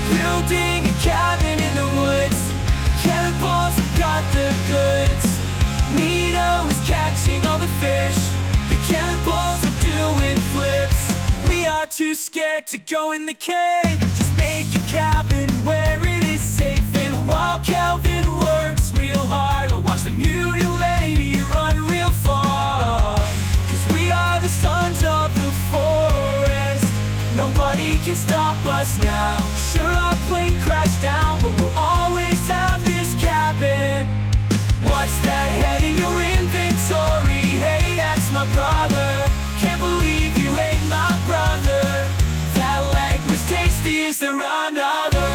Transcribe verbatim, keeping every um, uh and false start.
Building a cabin in the woods. Cannonballs have got the goods. Nito is catching all the fish. The cannonballs are doing flips. We are too scared to go in the cave. Just make a cabin where it is safe. And while Calvin works real hard, I'll watch the mutilated run real far. Cause we are the sons of the forest. Nobody can stop us now. Sure, our plane crashed down, but we'll always have this cabin. What's that head in your inventory? Hey, that's my brother. Can't believe you hate my brother. That leg was tasty, is there another?